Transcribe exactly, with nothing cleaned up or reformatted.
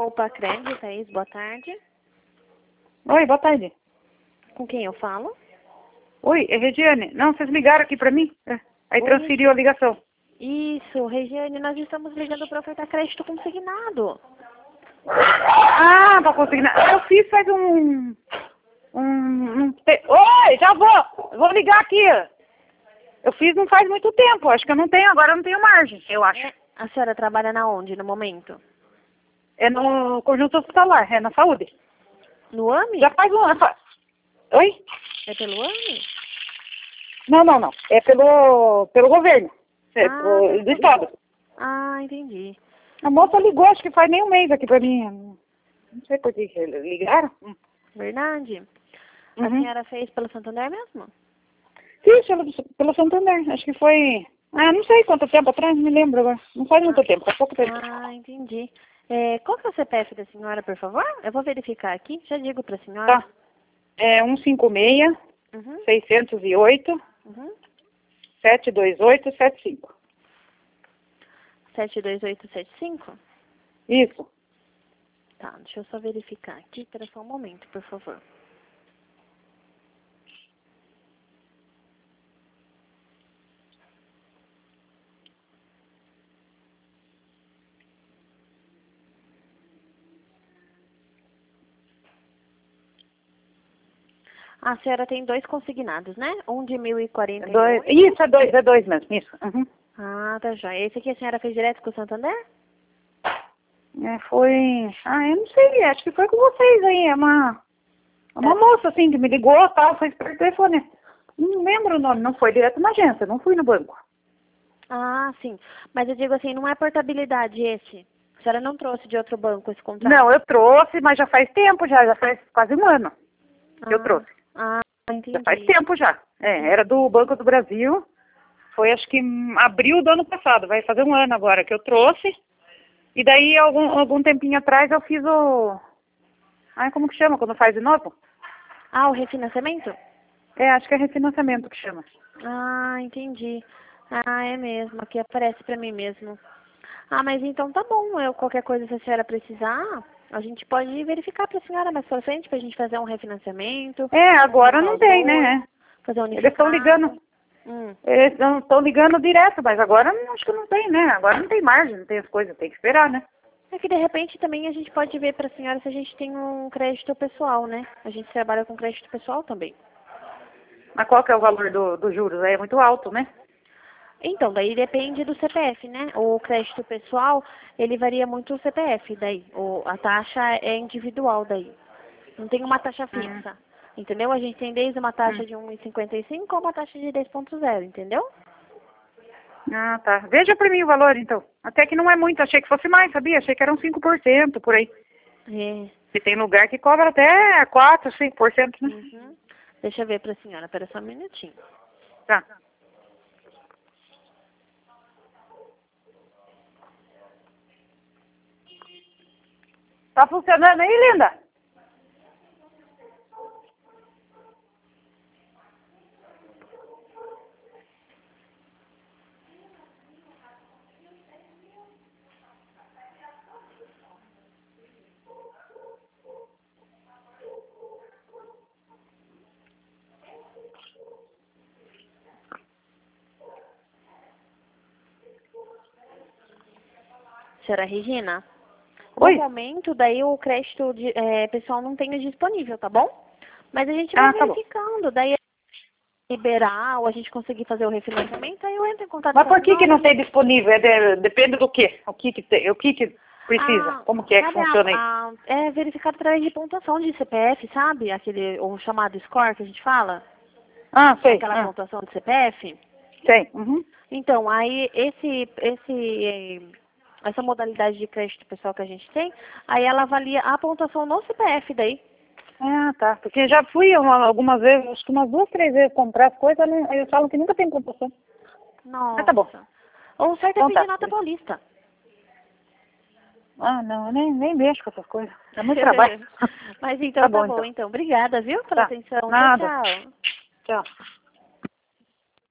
Opa Cred, Thaís, boa tarde. Oi, boa tarde. Com quem eu falo? Oi, é Regiane. Não, vocês ligaram aqui pra mim? É. Aí Oi. transferiu a ligação. Isso, Regiane, nós estamos ligando para ofertar crédito consignado. Ah, pra conseguir. Eu fiz faz um... um, um te... Oi, já vou. Vou ligar aqui. Eu fiz não faz muito tempo. Acho que eu não tenho, agora eu não tenho margem, eu acho. É, a senhora trabalha na onde no momento? É no conjunto hospitalar, é na saúde. No AMI? Já faz um ano. Oi? É pelo AMI? Não, não, não. É pelo, pelo governo. É, Ah, do, do estado. Ah, entendi. A moça ligou, acho que faz nem um mês aqui pra mim. Não sei por que que ligaram. Verdade? A Uhum. senhora fez pelo Santander mesmo? Sim, pelo, pelo Santander. Acho que foi... Ah, não sei quanto tempo atrás, não me lembro agora. Não faz muito Ah. tempo, faz pouco tempo. Ah, entendi. É, qual que é o C P F da senhora, por favor? Eu vou verificar aqui, já digo para a senhora. Tá. É um cinco seis, Uhum, seiscentos e oito, uhum. sete dois oito, sete cinco. sete dois oito sete cinco? Isso. Tá, deixa eu só verificar aqui, espera só um momento, por favor. A senhora tem dois consignados, né? Um de mil e quarenta É e dois. oito. Isso, é dois, é dois mesmo, isso. Uhum. Ah, tá já. Esse aqui a senhora fez direto com o Santander? É, foi... Ah, eu não sei, acho que foi com vocês aí. É uma, é uma É. moça, assim, que me ligou e tal, foi por telefone. Não lembro o nome, não foi direto na agência, não fui no banco. Ah, sim. Mas eu digo assim, não é portabilidade esse. A senhora não trouxe de outro banco esse contrato? Não, eu trouxe, mas já faz tempo já, já faz quase um ano que eu Ah, trouxe. ah, Já faz entendi. tempo já. É, era do Banco do Brasil. Foi acho que em abril do ano passado. Vai fazer um ano agora que eu trouxe. E daí, algum, algum tempinho atrás, eu fiz o... Ai, como que chama quando faz de novo? Ah, o refinanciamento? É, acho que é refinanciamento que chama. Ah, entendi. Ah, é mesmo. Aqui aparece pra mim mesmo. Ah, mas então tá bom. Eu, qualquer coisa, se a senhora precisar, a gente pode verificar pra senhora mais pra frente, pra gente fazer um refinanciamento, É, um agora não tem, valor, né? fazer um Eles estão ligando. unificado. Hum. Eles estão ligando direto, mas agora não- acho que não tem, né? Agora não tem margem, não tem as coisas, tem que esperar, né? É que de repente também a gente pode ver pra senhora se a gente tem um crédito pessoal, né? A gente trabalha com crédito pessoal também. Mas qual que é o valor do, dos juros? Aí é muito alto, né? Então, daí depende do C P F, né? O crédito pessoal, ele varia muito o C P F daí. O, a taxa é individual daí. Não tem uma taxa Hum, fixa. Entendeu? A gente tem desde uma hum. taxa de um vírgula cinquenta e cinco a uma taxa de dez ponto zero, entendeu? Ah, tá. Veja pra mim o valor, então. Até que não é muito, achei que fosse mais, sabia? Achei que era uns cinco por cento por aí. É. E tem lugar que cobra até quatro, cinco por cento, né? Uhum. Deixa eu ver pra senhora, pera só um minutinho. Tá. Tá funcionando aí, linda? Senhora Regina, no Oi? momento, daí o crédito de, é, pessoal não tem disponível, tá bom? Mas a gente vai Ah, tá bom. verificando, daí liberar ou a gente conseguir fazer o refinanciamento, aí eu entro em contato Mas com a por que que senhora. não tem disponível? É de- depende do quê? O que que tem, o que que precisa? Ah, Como que é que sabe, a, funciona aí? a- é verificado através de pontuação de C P F, sabe? Aquele, o chamado score que a gente fala, Ah, sei. aquela Ah, pontuação de C P F. sei. Uhum. Então, aí esse, esse, eh, essa modalidade de crédito pessoal que a gente tem, aí ela avalia a pontuação no C P F daí. Ah, tá. Porque já fui uma- algumas vezes, acho que umas duas, três vezes comprar as coisas, não- eles falam que nunca tem computação. Mas tá bom. Nossa. Ou certo é Então pedir tá. nota paulista. Ah, não, eu nem, nem mexo com essas coisas. É muito trabalho. Mas Tá então tá bom, bom, então. então. Obrigada, viu, pela Tá. atenção. Tchau, Nada. tchau. Tchau.